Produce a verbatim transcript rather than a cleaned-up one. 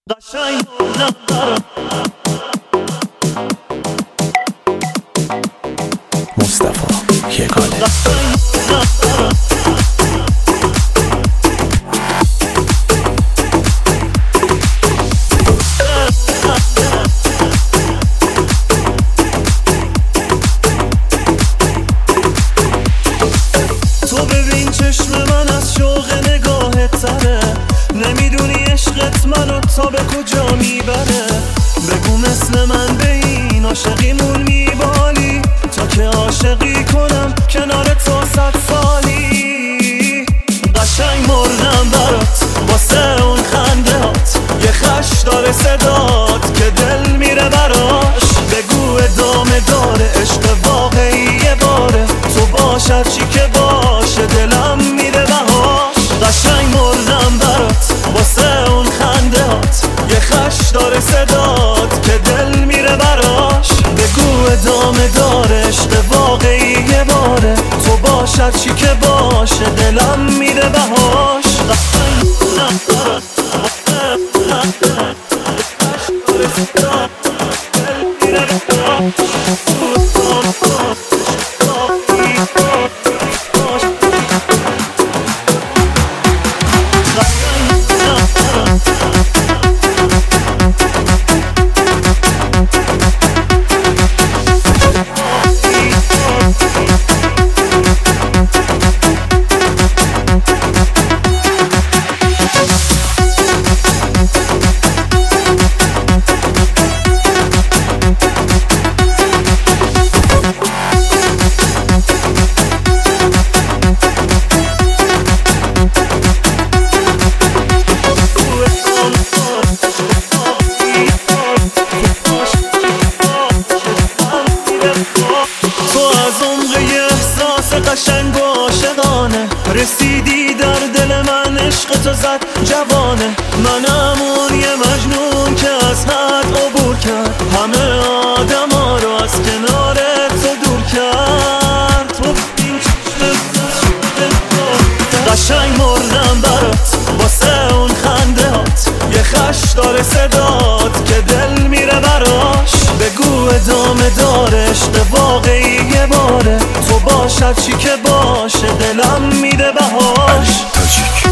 قشنگ بردم برات مصطفی یگانه. تو ببین چشم من از شوق نگاهت تره، نمیدونی عشقت منو تا به کجا میبره. بگو مثل من به این عاشقیمون میبالی، تا که عاشقی کنم کنار تو صد سالی. قشنگ مردم برات واسه اون خنده هات، یه خش داره صدات که دل میره براش. بگو ادامه داره عشق واقعی باره، تو باشد چی که باشه دلم میره بهاش. قشنگ مردم برات واسه اون خنده هات، یه خش داره صدات که دل میره براش. بگو ادامه داره عشق واقعی باره، تو باشد چی که باشه دلم میره بهاش. قشنگ مردم برات واسه اون خنده هات، یه خش داره صدات دل میره براش. قشنگ و عاشقانه رسیدی در دل من، عشق تو زد جوانه. منم اون یه مجنون که از حد عبور کرد، همه آدم ها رو از کنار تو دور کرد. تو این قشنگ مردم برات واسه اون خنده هات، یه خش داره صدات که دل میره براش. بگو ادامه داره عشق واقعی باره، تو باشد چی که باشه دلم میده بهاش.